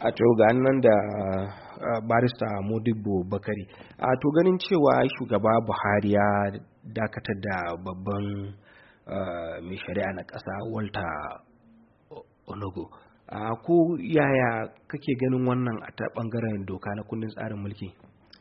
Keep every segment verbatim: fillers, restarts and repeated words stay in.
a to ga nan da barista Modibo Bakari, a to ganin cewa shugaba Buhari ya dakatar da babban mai shari'a na ƙasa Walter Onogo, ko yaya kake ganin wannan a ta bangaren doka na kundin tsarin mulki?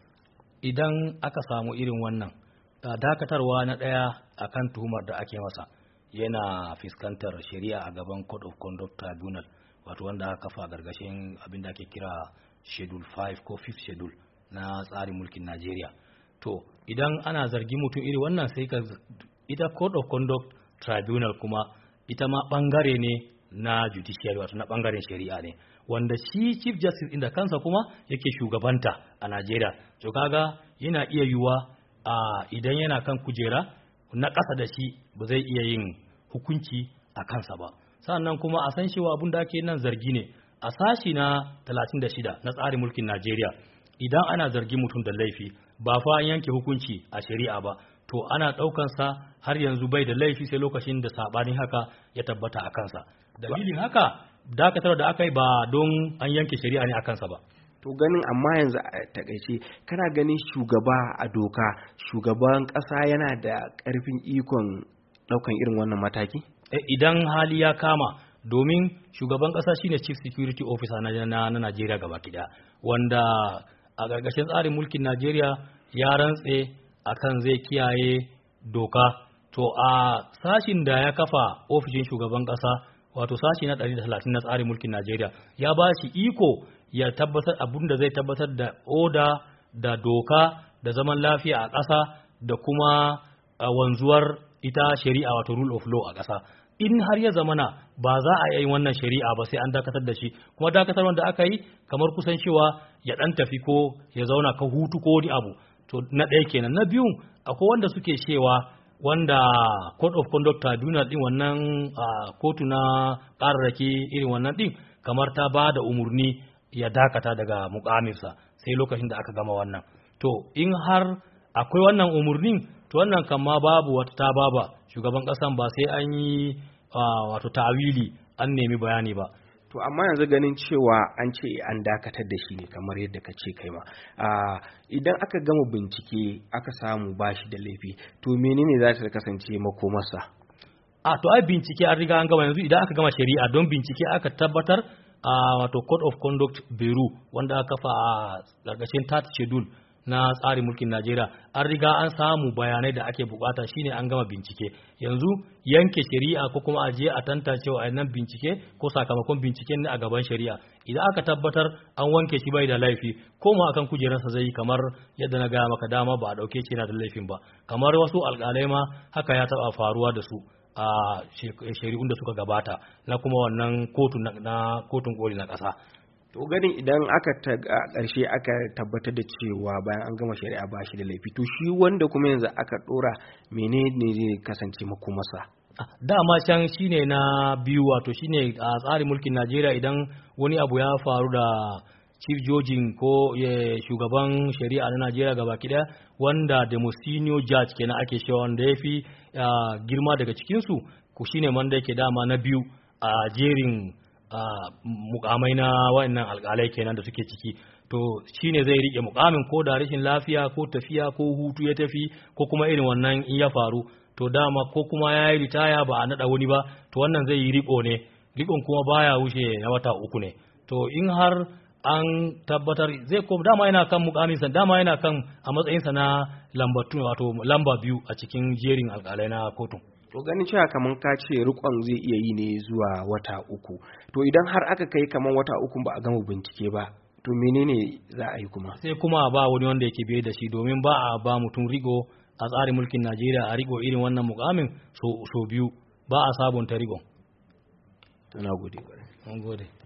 Idan aka samu irin wannan dakatarwa na ɗaya akan tuhumar da ake masa, yana fuskantar shari'a a gaban Code of Conduct Tribunal, wato wanda aka kafa gargashin abin da ake kira Schedule five ko fifth Schedule na tsarin mulkin Najeriya. To idan ana zargi mutum iri wannan, sai ka ita Code of Conduct Tribunal kuma ita ma bangare ne na judiciary, wato na bangaren shari'a ne, wanda shi Chief Justice inda kansa kuma yake shugabanta a Najeriya. To kaga yana iya yiwuwa a idan yana kan kujera na ƙasa da shi ba zai iya yin hukunci a kansa ba. Sannan kuma a san cewa abin da ake nan zargi ne a sashi na talatin da shida na tsarin mulkin Najeriya. Idan ana zargi mutum da laifi ba fa an yanke hukunci a shari'a ba, to ana ɗaukansa har yanzu bai da laifi sai lokacin da saɓanin haka ya tabbata a kansa. Dalilin haka dakatar da aka yi ba don an yanke shari'a ne a kansa ba. To ganin amma yanzu a takaice kana ganin shugaba a doka, shugaban ƙasa yana da ƙarfin ikon ɗaukan irin wannan mataki? Idan hali ya kama, domin shugaban ƙasa shine Chief Security Officer na na Najeriya gaba ɗaya, wanda a gargashin tsarin mulkin Najeriya ya rantse akan zai kiyaye doka. To a sashin da ya kafa ofishin shugaban ƙasa, wato sashi na ɗari da talatin na tsarin mulkin Najeriya, ya ba shi iko ya tabbatar abin da zai tabbatar da oda da doka da zaman lafiya a ƙasa da kuma wanzuwar ita shari'a, wato rule of law a ƙasa. In har ya zamana ba za a yi wannan shari'a ba sai an dakatar da shi, kuma dakatar wanda aka yi kamar kusan cewa ya ɗan tafi ko ya zauna ka hutu ko wani abu. To na ɗaya kenan. Na biyu, akwai wanda suke cewa wanda Code of Conduct Tribunal din wannan kotu na ƙararraki irin wannan din kamar ta ba da umarni ya dakata daga mukaminsa sai lokacin da aka gama wannan. To in har akwai wannan umarnin, to wannan kama babu wata ta baba shugaban ƙasan ba sai an yi wato tawili an nemi bayani ba. To amma yanzu ganin cewa an ce an dakatar da shi ne kamar yadda ka ce kai ma, idan aka gama bincike aka samu bashi da laifi, to menene za ta kasance makomarsa? A to ai bincike an riga an gama yanzu. Idan aka gama shari'a don bincike aka tabbatar a wato Code of Conduct Bureau wanda aka kafa a gargashin third Schedule na tsarin mulkin Najeriya, an riga an samu bayanai da ake bukata, shine an gama bincike. Yanzu yanke shari'a ko kuma aje a tantance wa nan bincike ko sakamakon binciken ne a gaban shari'a. Idan aka tabbatar an wanke shi bai da laifi, ko ma akan kujerarsa zai yi kamar yadda na gaya maka dama ba a dauke shi yana da laifin ba. Kamar wasu alƙalai ma haka ya taba faruwa da su a shari'un da suka gabata na kuma wannan kotu na kotun koli na ƙasa. To ganin idan aka ta ƙarshe aka tabbatar da cewa bayan an gama shari'a ba shi da laifi, to shi wanda kuma yanzu aka ɗora menene zai kasance makomarsa? Dama can shine na biyu, wato shine a tsarin mulkin Najeriya idan wani abu ya faru da chief jojin ko shugaban shari'a na Najeriya gaba ɗaya, wanda the most senior judge kenan ake cewa, wanda ya fi girma daga cikinsu, ku shine wanda yake dama na biyu a jerin mukamai na wayannan alƙalai kenan da suke ciki. To shine zai rike mukamin ko da rashin lafiya ko tafiya ko hutu ya tafi ko kuma irin wannan in ya faru, to dama ko kuma ya yi ritaya ba a naɗa wani ba, to wannan zai yi riko ne, rikon kuma baya wuce na wata uku ne. To in har an tabbatar zai ko dama yana kan mukaminsa, dama yana kan a matsayinsa na lamba wato lamba biyu a cikin jerin alƙalai na kotun. To ganin cewa kamar ka ce rikon zai iya yi ne zuwa wata uku, to idan har aka kai kamar wata uku ba a gama bincike ba, to menene za a yi kuma? Sai kuma ba wani wanda yake biye da shi, domin ba a ba mutum rigo a tsarin mulkin Najeriya a rigo irin wannan mukamin so, so biyu, ba a sabunta rigon. Na gode. Mun gode.